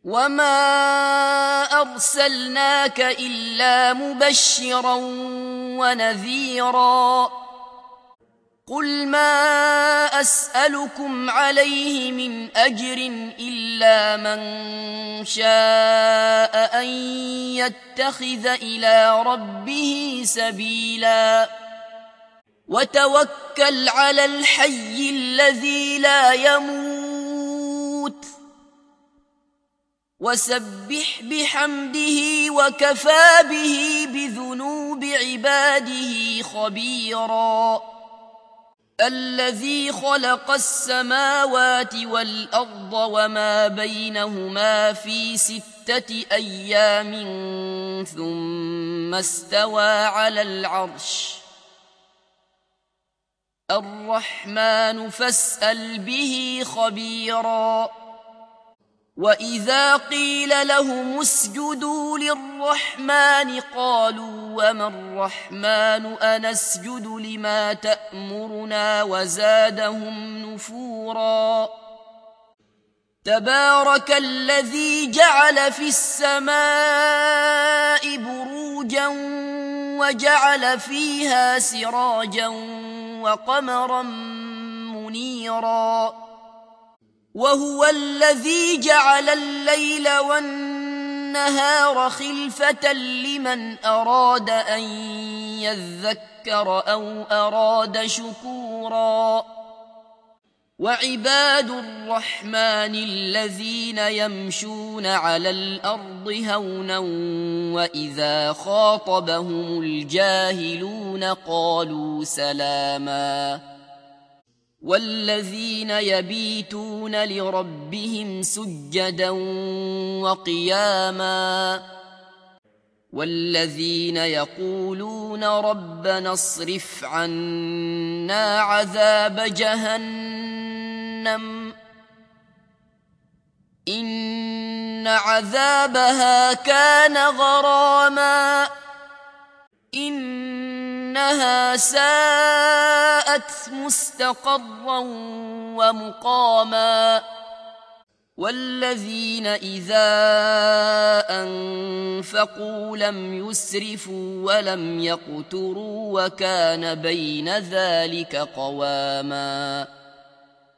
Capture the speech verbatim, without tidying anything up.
وما أرسلناك إلا مبشرا ونذيرا قل ما أسألكم عليه من أجر إلا من شاء أن يتخذ إلى ربه سبيلا وتوكل على الحي الذي لا يموت وسبح بحمده وكفى به بذنوب عباده خبيرا الذي خلق السماوات والأرض وما بينهما في ستة أيام ثم استوى على العرش الرحمن فاسأل به خبيرا وإذا قيل لهم اسجدوا للرحمن قالوا وما الرحمن أنسجد لما تأمرنا وزادهم نفورا تبارك الذي جعل في السماء بروجا وجعل فيها سراجا وقمرا منيرا وهو الذي جعل الليل والنهار خلفة لمن أراد أن يذكر أو أراد شكورا وعباد الرحمن الذين يمشون على الأرض هونا وإذا خاطبهم الجاهلون قالوا سلاما والذين يبيتون لربهم سجدا وقياما والذين يقولون ربنا اصرف عنا عذاب جهنم إن عذابها كان غراما إنها ساءت مستقرا ومقاما والذين إذا أنفقوا لم يسرفوا ولم يقتروا وكان بين ذلك قواما